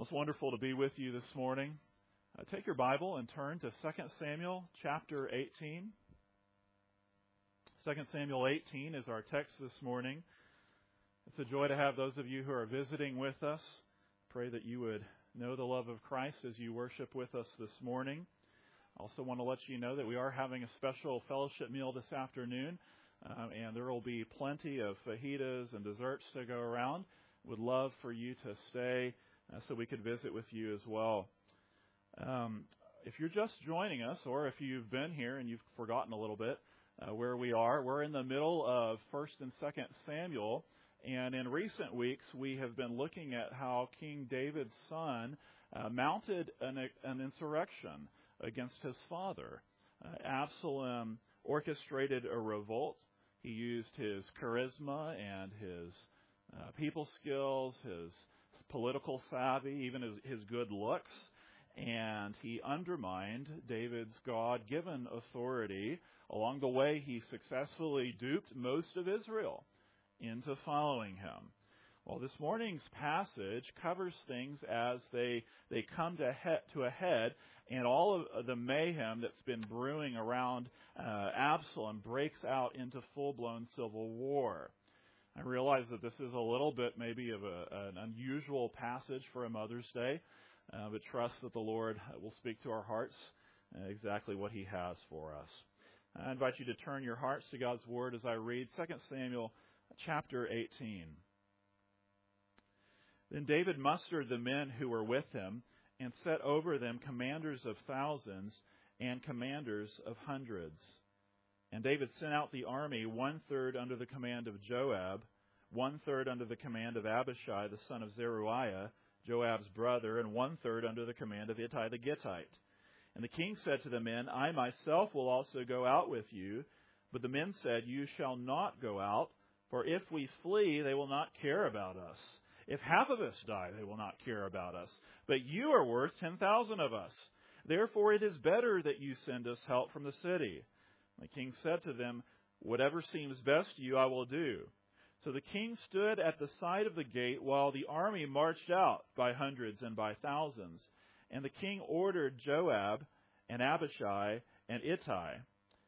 Well, it's wonderful to be with you this morning. Take your Bible and turn to 2 Samuel chapter 18. 2 Samuel 18 is our text this morning. It's a joy to have those of you who are visiting with us. Pray that you would know the love of Christ as you worship with us this morning. I also want to let you know that we are having a special fellowship meal this afternoon, and there will be plenty of fajitas and desserts to go around. Would love for you to stay so we could visit with you as well. If you're just joining us, or if you've been here and you've forgotten a little bit where we are, we're in the middle of 1 and 2 Samuel, and in recent weeks we have been looking at how King David's son mounted an insurrection against his father. Absalom orchestrated a revolt. He used his charisma and his people skills, his political savvy, even his good looks, and he undermined David's God-given authority. Along the way, he successfully duped most of Israel into following him. Well, this morning's passage covers things as they come to a head, and all of the mayhem that's been brewing around Absalom breaks out into full-blown civil war. I realize that this is a little bit maybe of an unusual passage for a Mother's Day, but trust that the Lord will speak to our hearts exactly what He has for us. I invite you to turn your hearts to God's Word as I read 2 Samuel chapter 18. Then David mustered the men who were with him and set over them commanders of thousands and commanders of hundreds. And David sent out the army, 1/3 under the command of Joab, 1/3 under the command of Abishai, the son of Zeruiah, Joab's brother, and 1/3 under the command of Ittai the Gittite. And the king said to the men, I myself will also go out with you. But the men said, You shall not go out, for if we flee, they will not care about us. If half of us die, they will not care about us. But you are worth 10,000 of us. Therefore it is better that you send us help from the city. The king said to them, Whatever seems best to you, I will do. So the king stood at the side of the gate while the army marched out by hundreds and by thousands. And the king ordered Joab and Abishai and Ittai,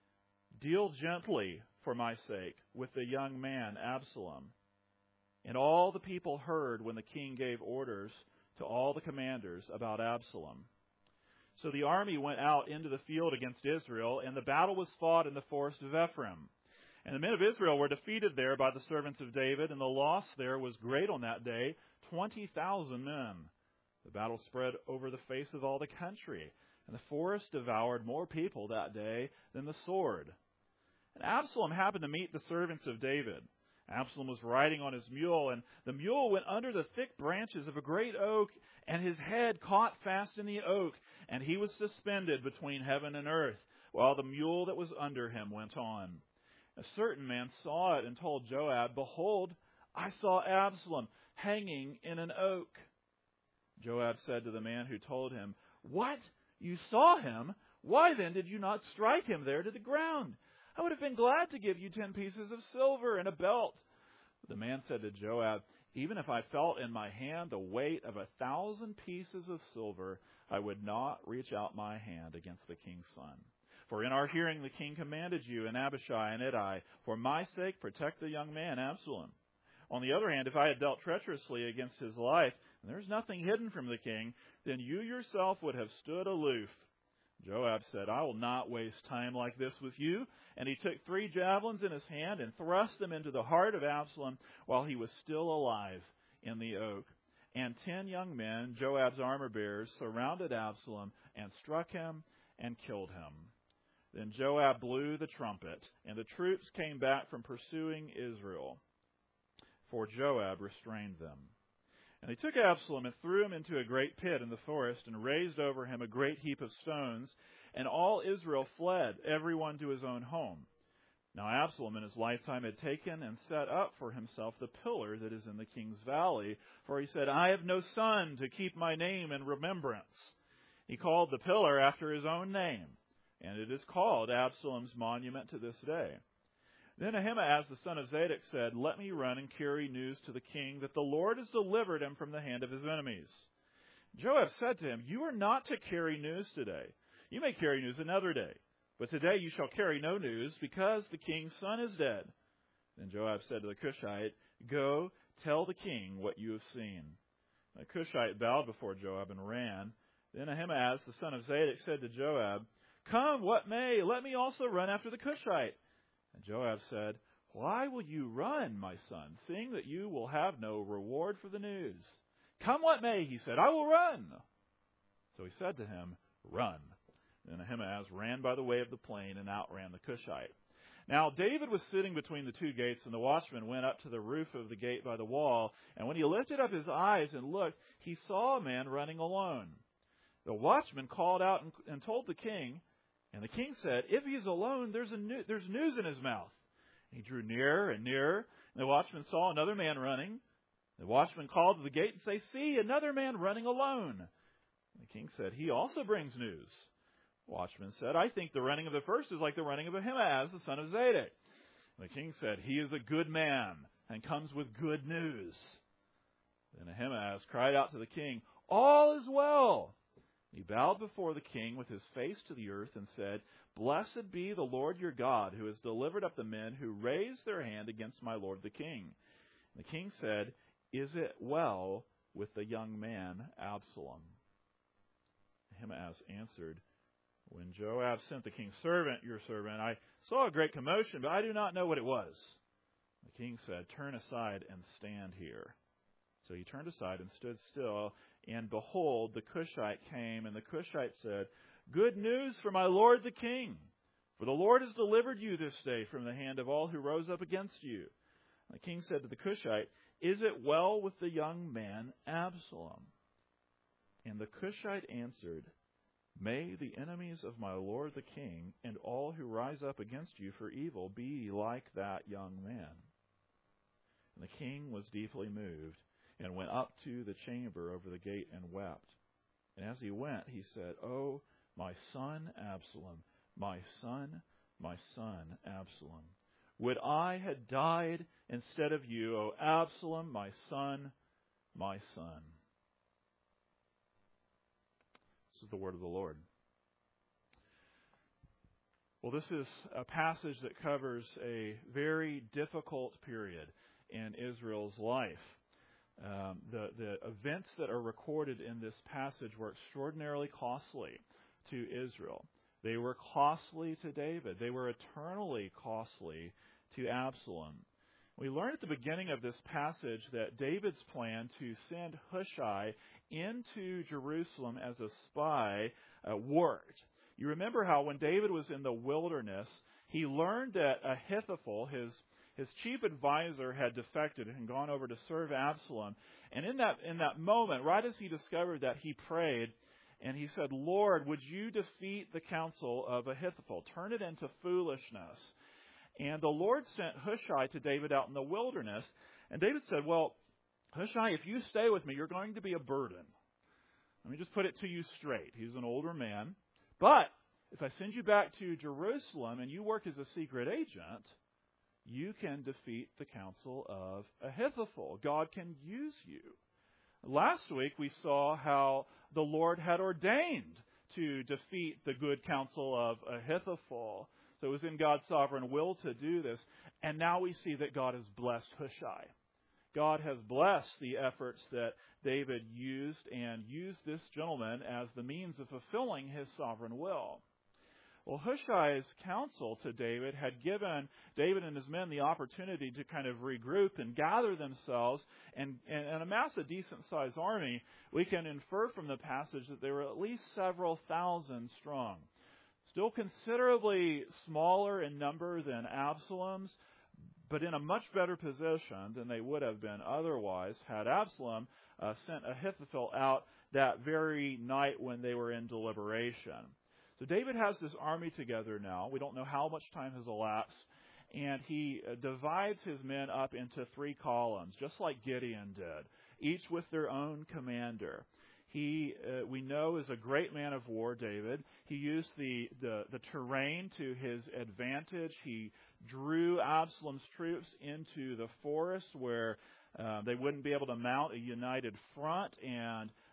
Deal gently, for my sake, with the young man Absalom. And all the people heard when the king gave orders to all the commanders about Absalom. So the army went out into the field against Israel, and the battle was fought in the forest of Ephraim. And the men of Israel were defeated there by the servants of David, and the loss there was great on that day, 20,000 men. The battle spread over the face of all the country, and the forest devoured more people that day than the sword. And Absalom happened to meet the servants of David. Absalom was riding on his mule, and the mule went under the thick branches of a great oak, and his head caught fast in the oak, and he was suspended between heaven and earth, while the mule that was under him went on. A certain man saw it and told Joab, Behold, I saw Absalom hanging in an oak. Joab said to the man who told him, What? You saw him? Why then did you not strike him there to the ground? I would have been glad to give you 10 pieces of silver and a belt. The man said to Joab, Even if I felt in my hand the weight of 1,000 pieces of silver, I would not reach out my hand against the king's son. For in our hearing the king commanded you and Abishai and Ittai, For my sake protect the young man Absalom. On the other hand, if I had dealt treacherously against his life, and there is nothing hidden from the king, then you yourself would have stood aloof. Joab said, I will not waste time like this with you. And he took 3 javelins in his hand and thrust them into the heart of Absalom while he was still alive in the oak. And 10 young men, Joab's armor-bearers, surrounded Absalom and struck him and killed him. Then Joab blew the trumpet, and the troops came back from pursuing Israel, for Joab restrained them. And they took Absalom and threw him into a great pit in the forest and raised over him a great heap of stones. And all Israel fled, everyone to his own home. Now Absalom in his lifetime had taken and set up for himself the pillar that is in the king's valley. For he said, I have no son to keep my name in remembrance. He called the pillar after his own name, and it is called Absalom's monument to this day. Then Ahimaaz the son of Zadok said, Let me run and carry news to the king that the Lord has delivered him from the hand of his enemies. Joab said to him, "You are not to carry news today. You may carry news another day. But today you shall carry no news, because the king's son is dead." Then Joab said to the Cushite, "Go, tell the king what you have seen." The Cushite bowed before Joab and ran. Then Ahimaaz, the son of Zadok, said to Joab, "Come, what may, let me also run after the Cushite." And Joab said, "Why will you run, my son, seeing that you will have no reward for the news?" "Come what may," he said, "I will run." So he said to him, "Run." Then Ahimaaz ran by the way of the plain and outran the Cushite. Now David was sitting between the two gates, and the watchman went up to the roof of the gate by the wall. And when he lifted up his eyes and looked, he saw a man running alone. The watchman called out and told the king, and the king said, "If he is alone, there's news in his mouth." And he drew nearer and nearer, and the watchman saw another man running. The watchman called to the gate and said, "See, another man running alone." And the king said, "He also brings news." The watchman said, "I think the running of the first is like the running of Ahimaaz, the son of Zadok." And the king said, "He is a good man and comes with good news." Then Ahimaaz cried out to the king, "All is well." He bowed before the king with his face to the earth and said, "Blessed be the Lord your God, who has delivered up the men who raised their hand against my lord the king." And the king said, "Is it well with the young man Absalom?" Ahimaaz answered, "When Joab sent the king's servant, your servant, I saw a great commotion, but I do not know what it was." The king said, "Turn aside and stand here." So he turned aside and stood still, and behold, the Cushite came, and the Cushite said, "Good news for my lord the king, for the Lord has delivered you this day from the hand of all who rose up against you." And the king said to the Cushite, "Is it well with the young man Absalom?" And the Cushite answered, "May the enemies of my lord the king and all who rise up against you for evil be like that young man." And the king was deeply moved, and went up to the chamber over the gate and wept. And as he went, he said, "Oh, my son Absalom, my son Absalom. Would I had died instead of you, O Absalom, my son, my son." This is the word of the Lord. Well, this is a passage that covers a very difficult period in Israel's life. The events that are recorded in this passage were extraordinarily costly to Israel. They were costly to David. They were eternally costly to Absalom. We learn at the beginning of this passage that David's plan to send Hushai into Jerusalem as a spy worked. You remember how when David was in the wilderness, he learned that Ahithophel, his chief advisor, had defected and gone over to serve Absalom. And in that moment, right as he discovered that, he prayed and he said, "Lord, would you defeat the counsel of Ahithophel? Turn it into foolishness." And the Lord sent Hushai to David out in the wilderness. And David said, "Well, Hushai, if you stay with me, you're going to be a burden. Let me just put it to you straight. He's an older man. But if I send you back to Jerusalem and you work as a secret agent, you can defeat the counsel of Ahithophel. God can use you." Last week we saw how the Lord had ordained to defeat the good counsel of Ahithophel. So it was in God's sovereign will to do this. And now we see that God has blessed Hushai. God has blessed the efforts that David used, and used this gentleman as the means of fulfilling his sovereign will. Well, Hushai's counsel to David had given David and his men the opportunity to kind of regroup and gather themselves and amass a decent-sized army. We can infer from the passage that they were at least several thousand strong. Still considerably smaller in number than Absalom's, but in a much better position than they would have been otherwise had Absalom sent Ahithophel out that very night when they were in deliberation. So David has this army together now. We don't know how much time has elapsed. And he divides his men up into 3 columns, just like Gideon did, each with their own commander. He, we know, is a great man of war, David. He used the terrain to his advantage. He drew Absalom's troops into the forest where they wouldn't be able to mount a united front, and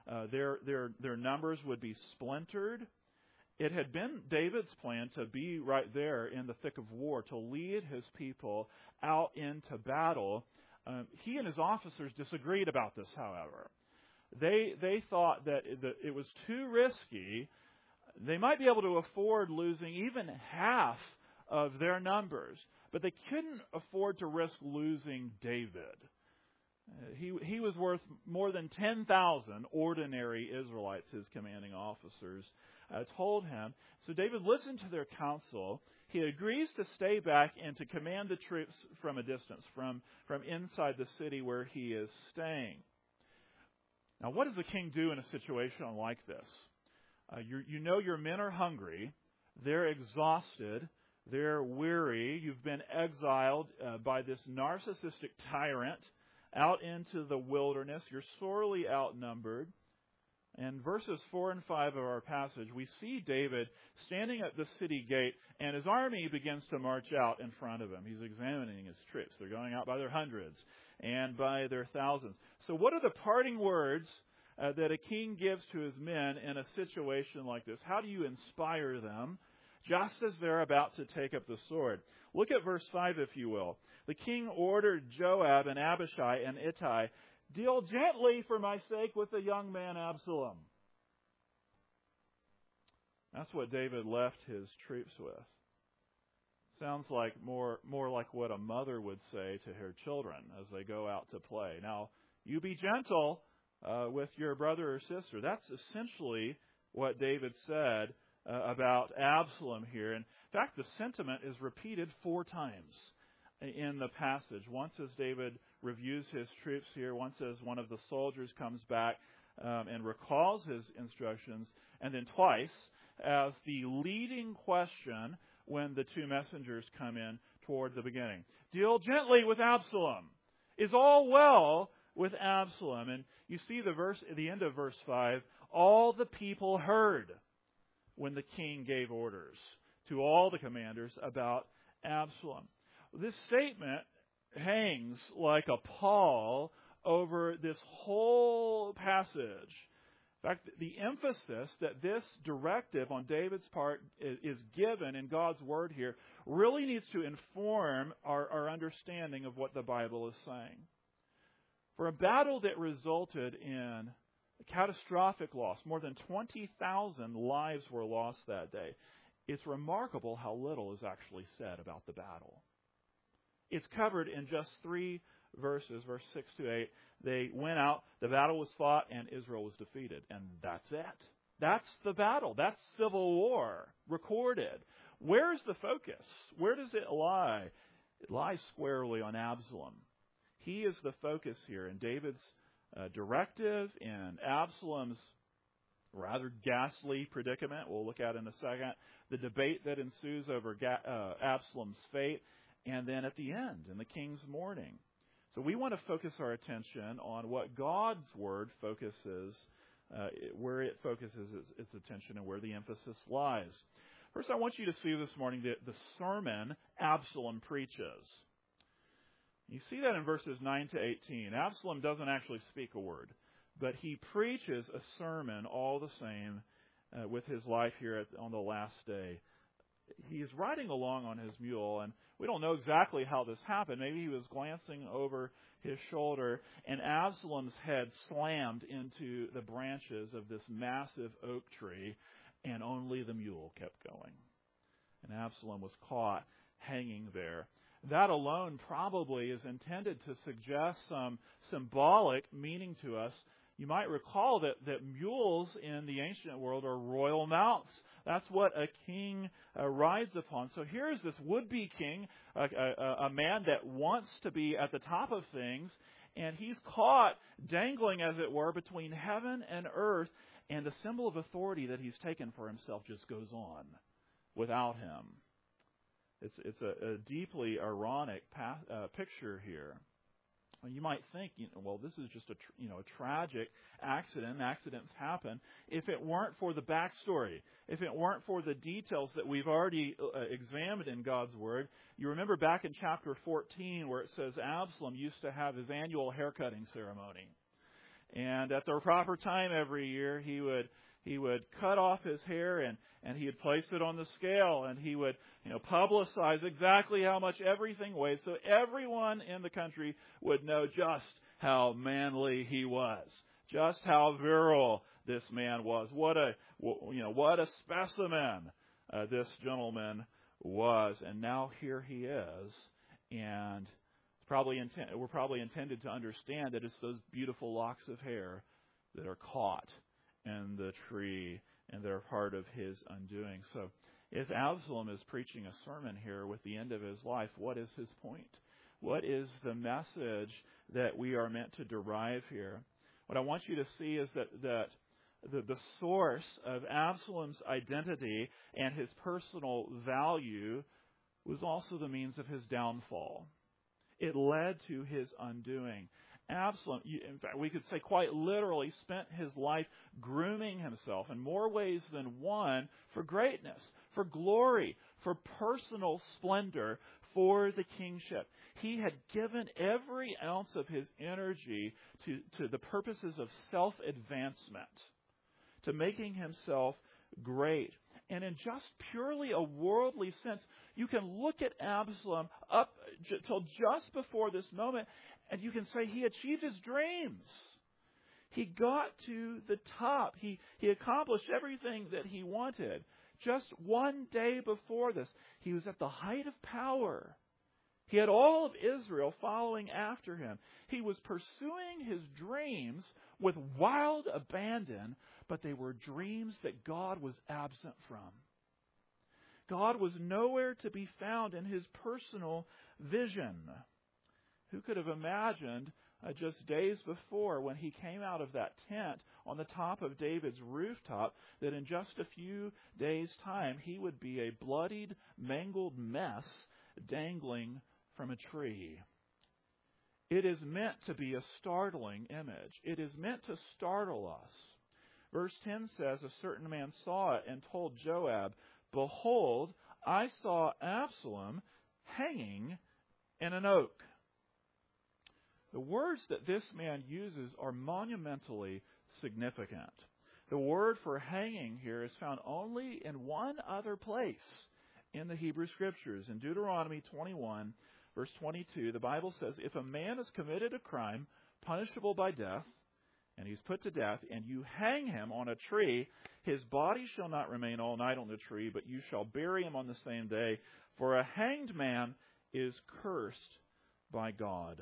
Their numbers would be splintered. It had been David's plan to be right there in the thick of war, to lead his people out into battle. He and his officers disagreed about this, however. They thought that it was too risky. They might be able to afford losing even half of their numbers, but they couldn't afford to risk losing David. He was worth more than 10,000 ordinary Israelites, his commanding officers told him. So David listened to their counsel. He agrees to stay back and to command the troops from a distance, from inside the city where he is staying. Now, what does the king do in a situation like this? You know your men are hungry. They're exhausted. They're weary. You've been exiled by this narcissistic tyrant out into the wilderness. You're sorely outnumbered. And verses 4 and 5 of our passage, we see David standing at the city gate, and his army begins to march out in front of him. He's examining his troops. They're going out by their hundreds and by their thousands. So what are the parting words that a king gives to his men in a situation like this? How do you inspire them just as they're about to take up the sword? Look at verse 5, if you will. The king ordered Joab and Abishai and Ittai, "Deal gently for my sake with the young man Absalom." That's what David left his troops with. Sounds like more like what a mother would say to her children as they go out to play. Now, you be gentle with your brother or sister. That's essentially what David said about Absalom here. In fact, the sentiment is repeated 4 times in the passage. Once as David reviews his troops here, once as one of the soldiers comes back and recalls his instructions, and then twice as the leading question when the 2 messengers come in toward the beginning. Deal gently with Absalom. Is all well with Absalom? And you see the end of verse 5, all the people heard when the king gave orders to all the commanders about Absalom. This statement hangs like a pall over this whole passage. In fact, the emphasis that this directive on David's part is given in God's word here really needs to inform our understanding of what the Bible is saying. For a battle that resulted in catastrophic loss, more than 20,000 lives were lost that day, it's remarkable how little is actually said about the battle. It's covered in just 3 verses, verse 6 to 8. They went out, the battle was fought, and Israel was defeated. And that's it. That's the battle. That's civil war recorded. Where's the focus? Where does it lie? It lies squarely on Absalom. He is the focus here in David's directive, in Absalom's rather ghastly predicament we'll look at in a second, the debate that ensues over Absalom's fate, and then at the end, in the king's mourning. So we want to focus our attention on what God's word focuses, where it focuses its attention and where the emphasis lies. First, I want you to see this morning the sermon Absalom preaches. You see that in verses 9 to 18. Absalom doesn't actually speak a word, but he preaches a sermon all the same with his life here on the last day. He's riding along on his mule, and we don't know exactly how this happened. Maybe he was glancing over his shoulder, and Absalom's head slammed into the branches of this massive oak tree, and only the mule kept going. And Absalom was caught hanging there. That alone probably is intended to suggest some symbolic meaning to us. You might recall that mules in the ancient world are royal mounts. That's what a king rides upon. So here's this would-be king, a man that wants to be at the top of things, and he's caught dangling, as it were, between heaven and earth, and the symbol of authority that he's taken for himself just goes on without him. It's a deeply ironic picture here. You might think, well, this is just a tragic accident. Accidents happen. If it weren't for the backstory, if it weren't for the details that we've already examined in God's Word, you remember back in chapter 14 where it says Absalom used to have his annual haircutting ceremony. And at the proper time every year, he would cut off his hair and he would place it on the scale, and he would, publicize exactly how much everything weighed, so everyone in the country would know just how manly he was, just how virile this man was. What a specimen this gentleman was. And now here he is, and we're probably intended to understand that it's those beautiful locks of hair that are caught in the tree, and they're part of his undoing. So if Absalom is preaching a sermon here with the end of his life, what is his point? What is the message that we are meant to derive here? What I want you to see is that the source of Absalom's identity and his personal value was also the means of his downfall. It led to his undoing. Absalom, in fact, we could say quite literally, spent his life grooming himself in more ways than one for greatness, for glory, for personal splendor, for the kingship. He had given every ounce of his energy to the purposes of self-advancement, to making himself great. And in just purely a worldly sense, you can look at Absalom up till just before this moment, and you can say he achieved his dreams. He got to the top. He accomplished everything that he wanted. Just one day before this, he was at the height of power. He had all of Israel following after him. He was pursuing his dreams with wild abandon, but they were dreams that God was absent from. God was nowhere to be found in his personal vision. Who could have imagined just days before, when he came out of that tent on the top of David's rooftop, that in just a few days' time he would be a bloodied, mangled mess dangling from a tree? It is meant to be a startling image. It is meant to startle us. Verse 10 says, a certain man saw it and told Joab, "Behold, I saw Absalom hanging in an oak." The words that this man uses are monumentally significant. The word for hanging here is found only in one other place in the Hebrew Scriptures. In Deuteronomy 21, verse 22, the Bible says, "If a man has committed a crime punishable by death, and he's put to death, and you hang him on a tree, his body shall not remain all night on the tree, but you shall bury him on the same day. For a hanged man is cursed by God."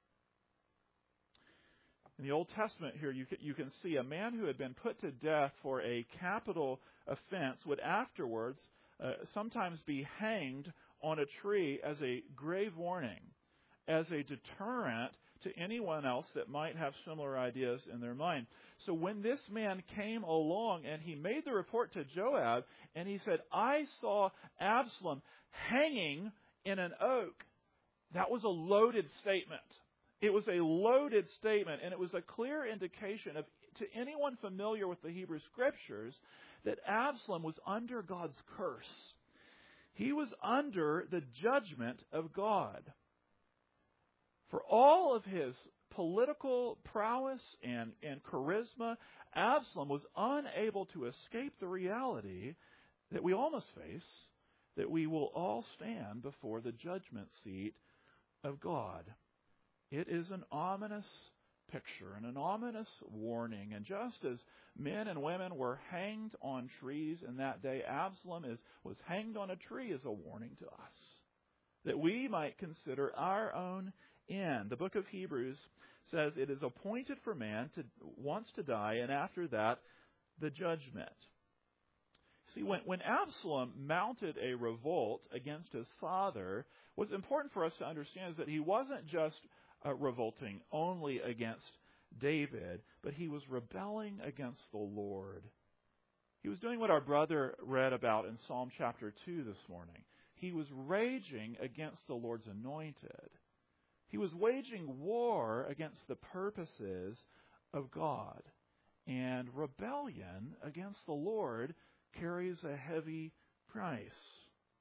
In the Old Testament here, you can see a man who had been put to death for a capital offense would afterwards sometimes be hanged on a tree as a grave warning, as a deterrent to anyone else that might have similar ideas in their mind. So when this man came along and he made the report to Joab, and he said, "I saw Absalom hanging in an oak," that was a loaded statement. It was a loaded statement, and it was a clear indication to anyone familiar with the Hebrew Scriptures that Absalom was under God's curse. He was under the judgment of God. For all of his political prowess and charisma, Absalom was unable to escape the reality that we all must face, that we will all stand before the judgment seat of God. It is an ominous picture and an ominous warning. And just as men and women were hanged on trees in that day, Absalom was hanged on a tree as a warning to us, that we might consider our own end. The book of Hebrews says it is appointed for man to once to die, and after that, the judgment. See, when Absalom mounted a revolt against his father, what's important for us to understand is that he wasn't just revolting only against David, but he was rebelling against the Lord. He was doing what our brother read about in Psalm chapter 2 this morning. He was raging against the Lord's anointed. He was waging war against the purposes of God. And rebellion against the Lord carries a heavy price.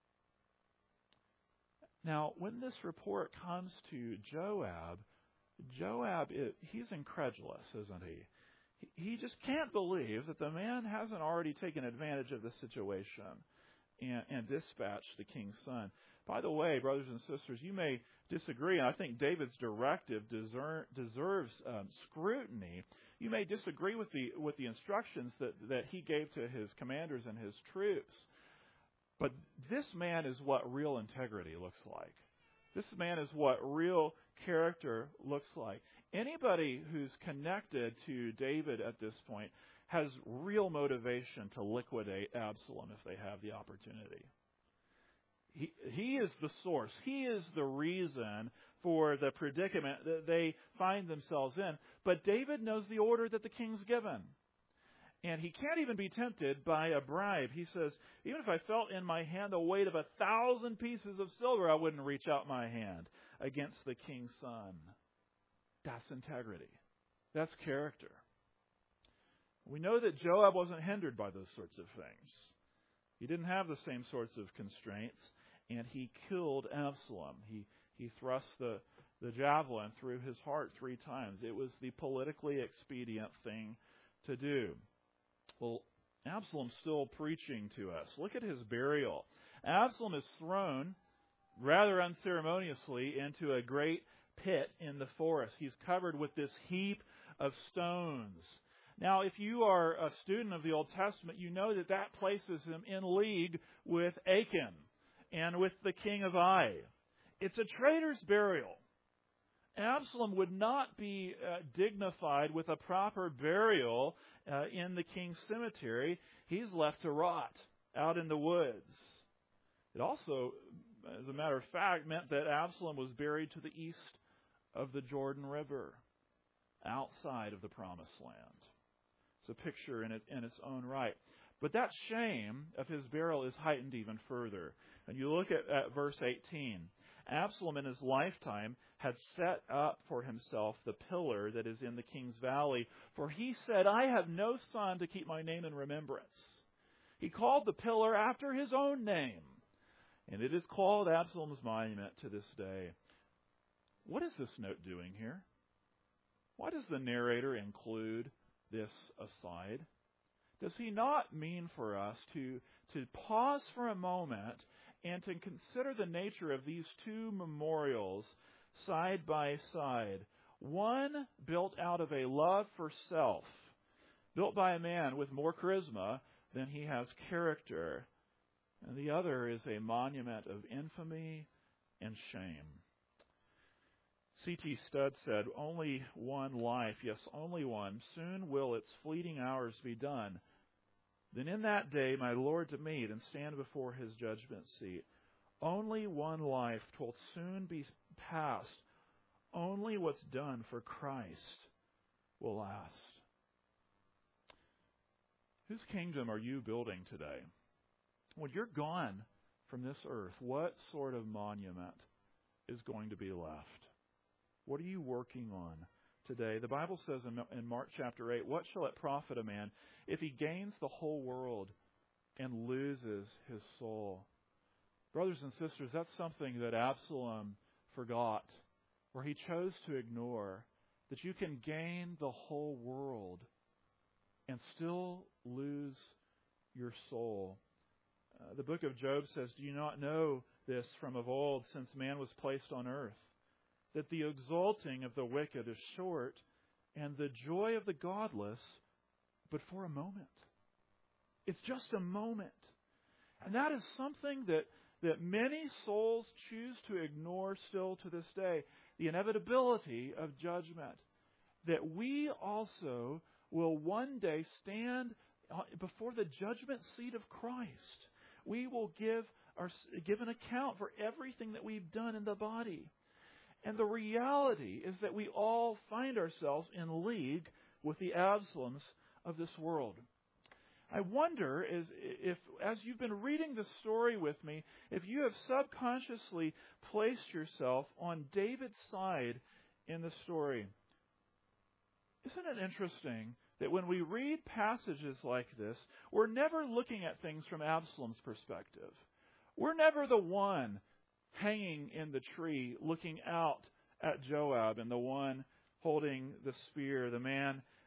Now, when this report comes to Joab, he's incredulous, isn't he? He just can't believe that the man hasn't already taken advantage of the situation and dispatched the king's son. By the way, brothers and sisters, you may disagree, and I think David's directive deserves scrutiny. You may disagree with the instructions that he gave to his commanders and his troops, but this man is what real integrity looks like. This man is what real character looks like. Anybody who's connected to David at this point has real motivation to liquidate Absalom if they have the opportunity. He is the source. He is the reason for the predicament that they find themselves in. But David knows the order that the king's given. And he can't even be tempted by a bribe. He says, even if I felt in my hand the weight of 1,000 pieces of silver, I wouldn't reach out my hand against the king's son. That's integrity. That's character. We know that Joab wasn't hindered by those sorts of things. He didn't have the same sorts of constraints, and he killed Absalom. He thrust the javelin through his heart 3 times. It was the politically expedient thing to do. Well, Absalom's still preaching to us. Look at his burial. Absalom is thrown rather unceremoniously into a great pit in the forest. He's covered with this heap of stones. Now, if you are a student of the Old Testament, you know that places him in league with Achan and with the king of Ai. It's a traitor's burial. Absalom would not be dignified with a proper burial in the king's cemetery. He's left to rot out in the woods. It also, as a matter of fact, meant that Absalom was buried to the east of the Jordan River, outside of the Promised Land. It's a picture in its own right. But that shame of his burial is heightened even further. And you look at verse 18. Absalom in his lifetime had set up for himself the pillar that is in the king's valley, for he said, I have no son to keep my name in remembrance. He called the pillar after his own name, and it is called Absalom's monument to this day. What is this note doing here? Why does the narrator include this aside? Does he not mean for us to pause for a moment and to consider the nature of these 2 memorials side by side? One built out of a love for self, built by a man with more charisma than he has character, and the other is a monument of infamy and shame. C.T. Studd said, only one life, yes, only one, soon will its fleeting hours be done. Then in that day my Lord to meet and stand before his judgment seat. Only one life twill soon be past. Only what's done for Christ will last. Whose kingdom are you building today? When you're gone from this earth, what sort of monument is going to be left? What are you working on today? The Bible says in Mark chapter 8, what shall it profit a man if he gains the whole world and loses his soul? Brothers and sisters, that's something that Absalom forgot, where he chose to ignore, that you can gain the whole world and still lose your soul. The book of Job says, do you not know this from of old, since man was placed on earth, that the exalting of the wicked is short, and the joy of the godless but for a moment. It's just a moment. And that is something that many souls choose to ignore still to this day. The inevitability of judgment. That we also will one day stand before the judgment seat of Christ. We will give an account for everything that we've done in the body. And the reality is that we all find ourselves in league with the Absaloms of this world. I wonder if, as you've been reading the story with me, if you have subconsciously placed yourself on David's side in the story. Isn't it interesting that when we read passages like this, we're never looking at things from Absalom's perspective. We're never the one hanging in the tree looking out at Joab and the one holding the spear, the man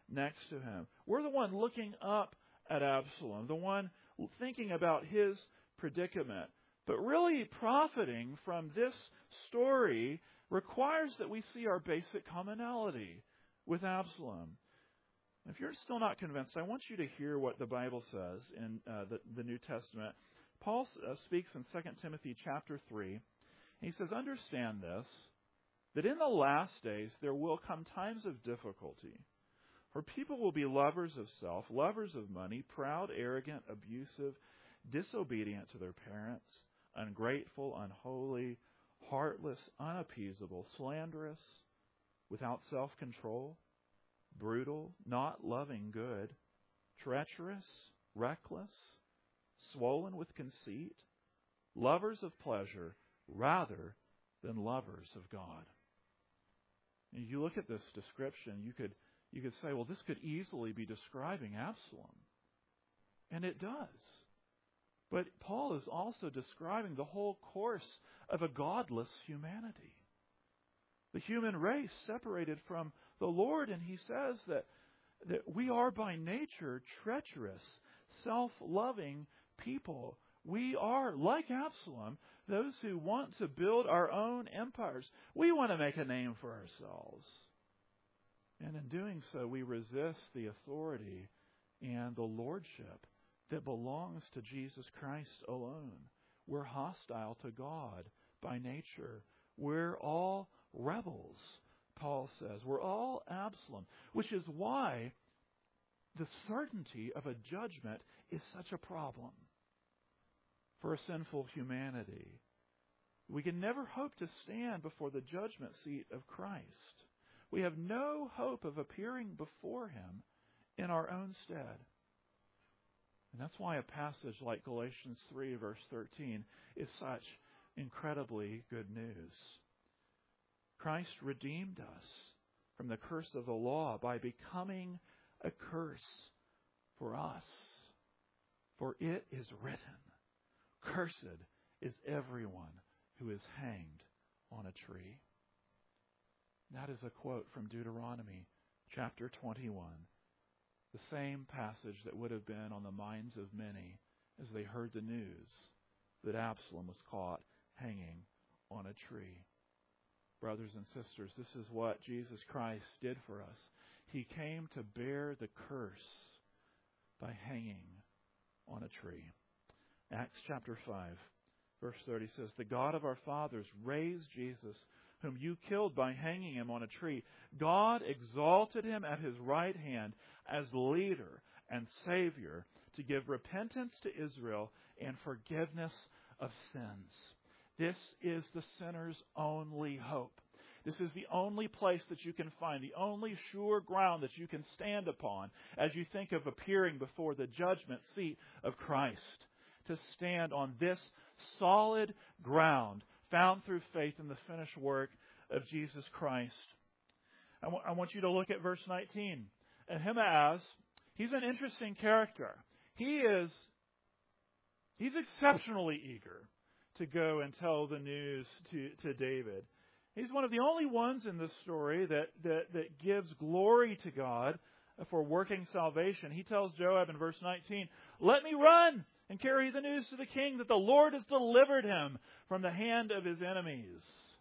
next to him. We're the one looking up at Absalom, the one thinking about his predicament. But really profiting from this story requires that we see our basic commonality with Absalom. If you're still not convinced, I want you to hear what the Bible says in the New Testament. Paul speaks in 2 Timothy chapter 3. And he says, understand this, that in the last days there will come times of difficulty. For people will be lovers of self, lovers of money, proud, arrogant, abusive, disobedient to their parents, ungrateful, unholy, heartless, unappeasable, slanderous, without self-control, brutal, not loving good, treacherous, reckless, swollen with conceit, lovers of pleasure rather than lovers of God. And you look at this description, you could say, well, this could easily be describing Absalom. And it does. But Paul is also describing the whole course of a godless humanity. The human race separated from the Lord, and he says that we are by nature treacherous, self-loving people. We are, like Absalom, those who want to build our own empires. We want to make a name for ourselves. And in doing so, we resist the authority and the lordship that belongs to Jesus Christ alone. We're hostile to God by nature. We're all rebels, Paul says. We're all Absalom, which is why the certainty of a judgment is such a problem for a sinful humanity. We can never hope to stand before the judgment seat of Christ. We have no hope of appearing before Him in our own stead. And that's why a passage like Galatians 3, verse 13, is such incredibly good news. Christ redeemed us from the curse of the law by becoming a curse for us. For it is written, cursed is everyone who is hanged on a tree. That is a quote from Deuteronomy chapter 21. The same passage that would have been on the minds of many as they heard the news that Absalom was caught hanging on a tree. Brothers and sisters, this is what Jesus Christ did for us. He came to bear the curse by hanging on a tree. Acts chapter 5, verse 30 says, the God of our fathers raised Jesus, whom you killed by hanging him on a tree. God exalted him at his right hand as leader and Savior to give repentance to Israel and forgiveness of sins. This is the sinner's only hope. This is the only place that you can find, the only sure ground that you can stand upon as you think of appearing before the judgment seat of Christ. To stand on this solid ground found through faith in the finished work of Jesus Christ. I want you to look at verse 19. Ahimaaz, he's an interesting character. He's exceptionally eager to go and tell the news to David. He's one of the only ones in this story that gives glory to God for working salvation. He tells Joab in verse 19, let me run and carry the news to the king that the Lord has delivered him from the hand of his enemies.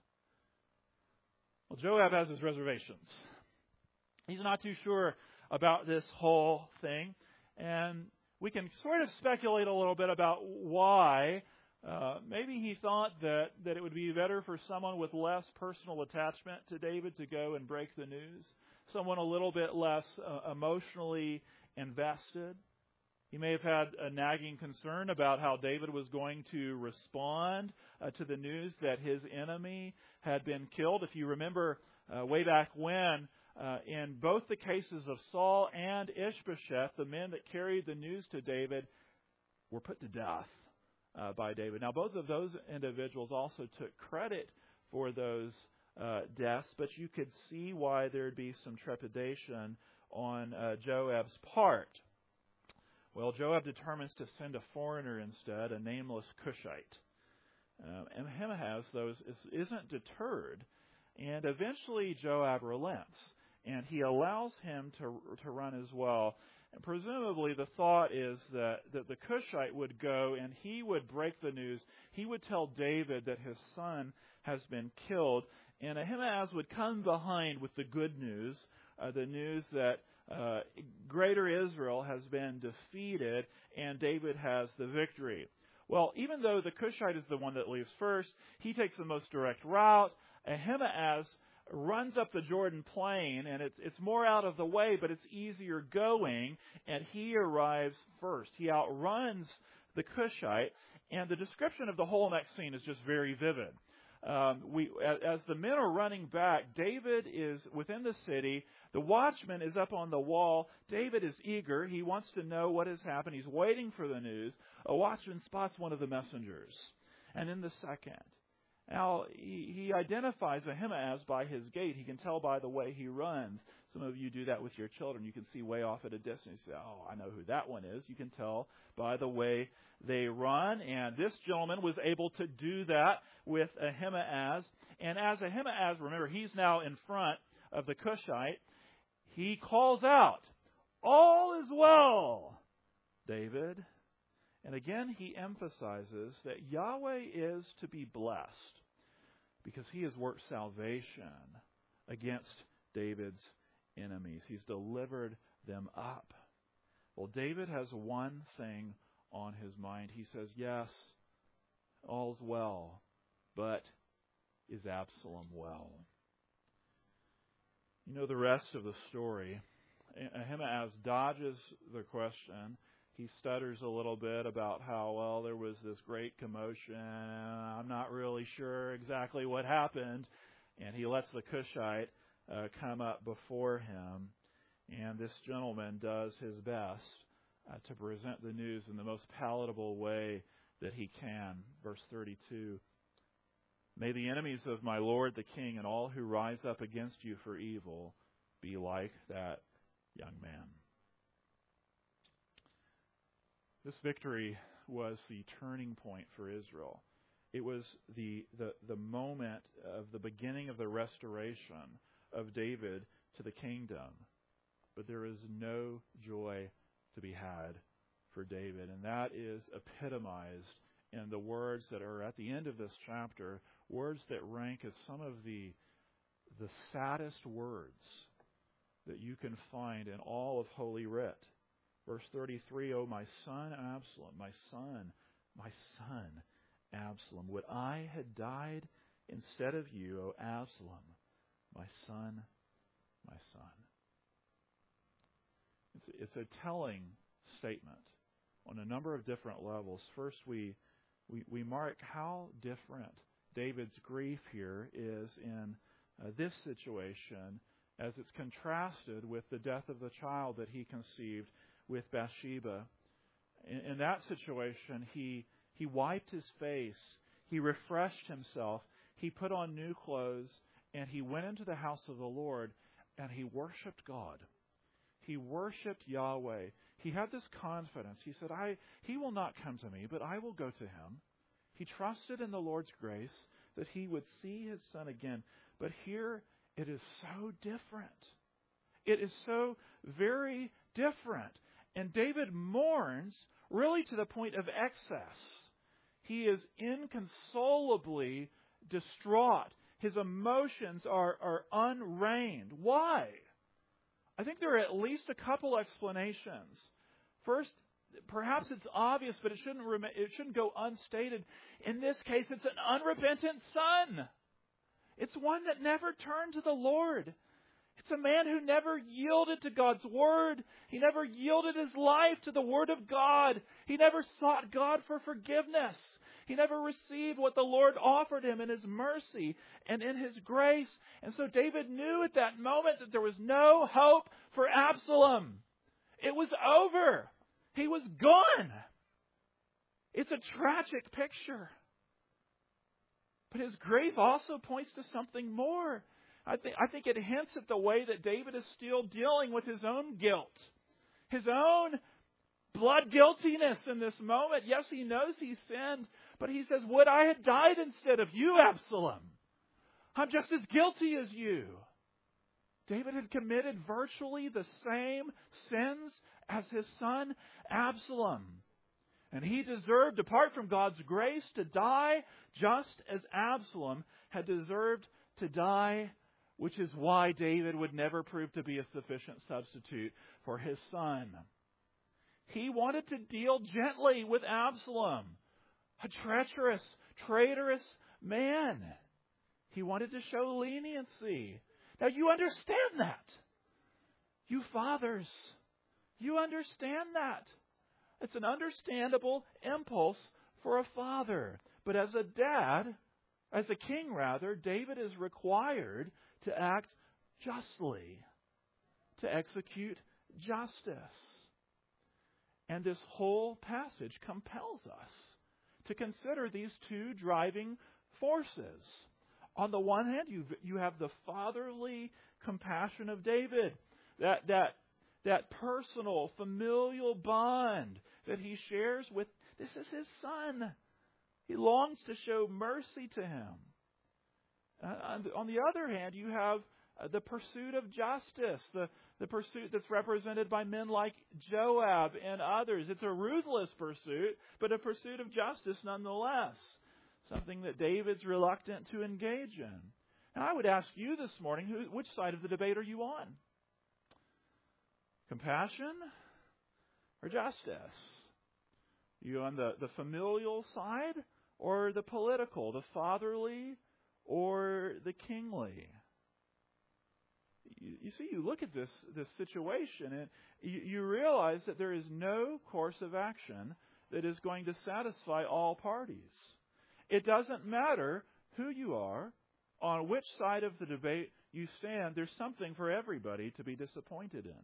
Well, Joab has his reservations. He's not too sure about this whole thing. And we can sort of speculate a little bit about why. Maybe he thought that it would be better for someone with less personal attachment to David to go and break the news. Someone a little bit less emotionally invested. He may have had a nagging concern about how David was going to respond to the news that his enemy had been killed. If you remember way back when, in both the cases of Saul and Ishbosheth, the men that carried the news to David were put to death by David. Now, both of those individuals also took credit for those deaths, but you could see why there'd be some trepidation on Joab's part. Well, Joab determines to send a foreigner instead, a nameless Cushite. And Ahimaaz, though, isn't deterred, and eventually Joab relents. and he allows him to run as well. And presumably the thought is that the Cushite would go and he would break the news. He would tell David that his son has been killed, and Ahimaaz would come behind with the good news, the news that greater Israel has been defeated and David has the victory. Well, even though the Cushite is the one that leaves first, he takes the most direct route. Ahimaaz runs up the Jordan plain, and it's more out of the way, but it's easier going, and he arrives first. He outruns the Cushite, and the description of the whole next scene is just very vivid. As the men are running back, David is within the city. The watchman is up on the wall. David is eager. He wants to know what has happened. He's waiting for the news. A watchman spots one of the messengers, and in the second. Now, he identifies Ahimaaz by his gait. He can tell by the way he runs. Some of you do that with your children. You can see way off at a distance. You say, oh, I know who that one is. You can tell by the way they run. And this gentleman was able to do that with Ahimaaz. And as Ahimaaz, remember, he's now in front of the Cushite, he calls out, all is well, David. And again, he emphasizes that Yahweh is to be blessed because he has worked salvation against David's enemies. He's delivered them up. Well, David has one thing on his mind. He says, yes, all's well, but is Absalom well? You know the rest of the story. Ahimaaz dodges the question. He stutters a little bit about how, well, there was this great commotion. I'm not really sure exactly what happened. And he lets the Cushite come up before him. And this gentleman does his best to present the news in the most palatable way that he can. Verse 32, may the enemies of my Lord the King and all who rise up against you for evil be like that young man. This victory was the turning point for Israel. It was the moment of the beginning of the restoration of David to the kingdom. But there is no joy to be had for David. And that is epitomized in the words that are at the end of this chapter, words that rank as some of the saddest words that you can find in all of Holy Writ. Verse 33, oh, my son Absalom, my son Absalom, would I had died instead of you, O Absalom, my son, my son. It's a telling statement on a number of different levels. First, we mark how different David's grief here is in this situation as it's contrasted with the death of the child that he conceived with Bathsheba. In that situation, he wiped his face, he refreshed himself, he put on new clothes, and he went into the house of the Lord, and he worshiped God. He worshiped Yahweh. He had this confidence. He said, he will not come to me, but I will go to him. He trusted in the Lord's grace that he would see his son again. But here, it is so different. It is so very different. And David mourns really to the point of excess. He is inconsolably distraught. His emotions are unreined. Why? I think there are at least a couple explanations. First, perhaps it's obvious, but it shouldn't go unstated. In this case, it's an unrepentant son. It's one that never turned to the Lord. It's a man who never yielded to God's word. He never yielded his life to the word of God. He never sought God for forgiveness. He never received what the Lord offered him in his mercy and in his grace. And so David knew at that moment that there was no hope for Absalom. It was over. He was gone. It's a tragic picture. But his grief also points to something more. I think it hints at the way that David is still dealing with his own guilt, his own blood guiltiness in this moment. Yes, he knows he sinned, but he says, would I had died instead of you, Absalom? I'm just as guilty as you. David had committed virtually the same sins as his son Absalom. And he deserved, apart from God's grace, to die just as Absalom had deserved to die, which is why David would never prove to be a sufficient substitute for his son. He wanted to deal gently with Absalom, a treacherous, traitorous man. He wanted to show leniency. Now you understand that. You fathers, you understand that. It's an understandable impulse for a father. But as a dad, as a king rather, David is required to act justly, to execute justice. And this whole passage compels us to consider these two driving forces. On the one hand, you have the fatherly compassion of David, that personal, familial bond that he shares with, this is his son. He longs to show mercy to him. On the other hand, you have the pursuit of justice, the pursuit that's represented by men like Joab and others. It's a ruthless pursuit, but a pursuit of justice nonetheless. Something that David's reluctant to engage in. And I would ask you this morning, which side of the debate are you on? Compassion or justice? You on the familial side or the political, the fatherly or the kingly? You see, you look at this situation and you realize that there is no course of action that is going to satisfy all parties. It doesn't matter who you are, on which side of the debate you stand, there's something for everybody to be disappointed in.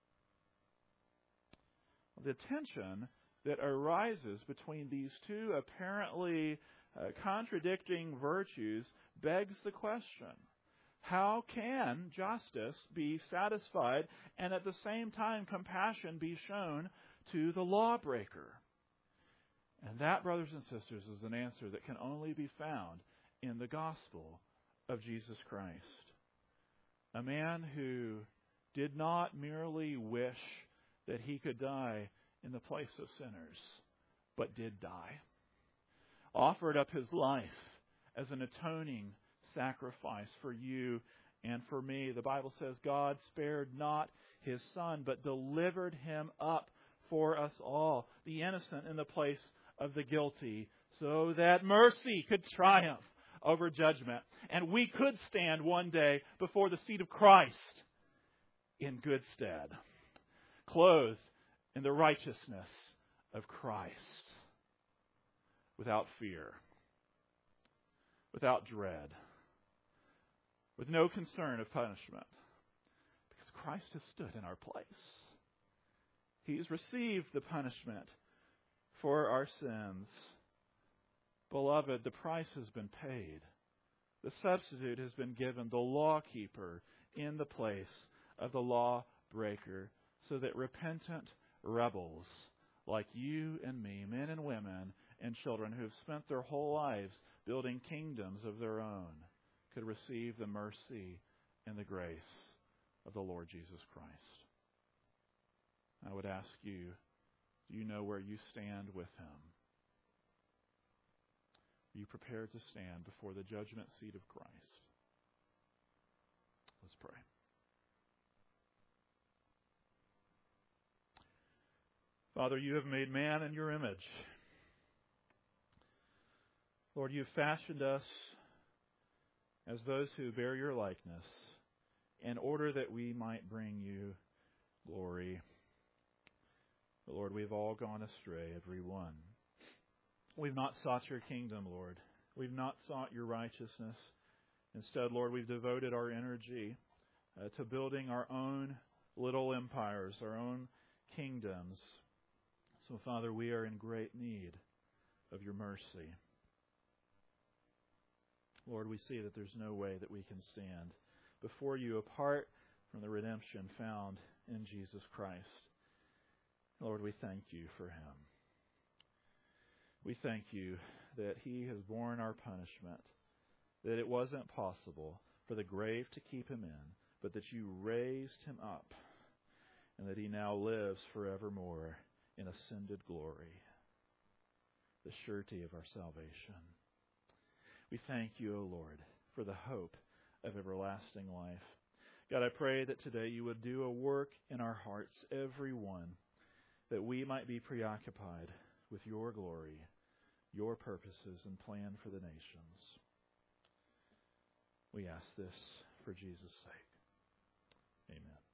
The tension that arises between these two apparently contradicting virtues begs the question: how can justice be satisfied and at the same time compassion be shown to the lawbreaker? And that, brothers and sisters, is an answer that can only be found in the gospel of Jesus Christ. A man who did not merely wish that he could die in the place of sinners, but did die. Offered up his life as an atoning sacrifice for you and for me. The Bible says God spared not his son, but delivered him up for us all, the innocent in the place of the guilty, so that mercy could triumph over judgment. And we could stand one day before the seat of Christ in good stead, clothed in the righteousness of Christ, without fear, without dread, with no concern of punishment, because Christ has stood in our place. He's received the punishment for our sins. Beloved, the price has been paid. The substitute has been given, the lawkeeper in the place of the lawbreaker, so that repentant rebels like you and me, men and women and children who have spent their whole lives building kingdoms of their own, could receive the mercy and the grace of the Lord Jesus Christ. I would ask you, do you know where you stand with him? Are you prepared to stand before the judgment seat of Christ? Let's pray. Father, you have made man in your image. Lord, you have fashioned us as those who bear your likeness in order that we might bring you glory. But Lord, we've all gone astray, every one. We've not sought your kingdom, Lord. We've not sought your righteousness. Instead, Lord, we've devoted our energy to building our own little empires, our own kingdoms. So, Father, we are in great need of your mercy. Lord, we see that there's no way that we can stand before you apart from the redemption found in Jesus Christ. Lord, we thank you for him. We thank you that he has borne our punishment, that it wasn't possible for the grave to keep him in, but that you raised him up, and that he now lives forevermore in ascended glory, the surety of our salvation. We thank you, O Lord, for the hope of everlasting life. God, I pray that today you would do a work in our hearts, every one, that we might be preoccupied with your glory, your purposes, and plan for the nations. We ask this for Jesus' sake. Amen.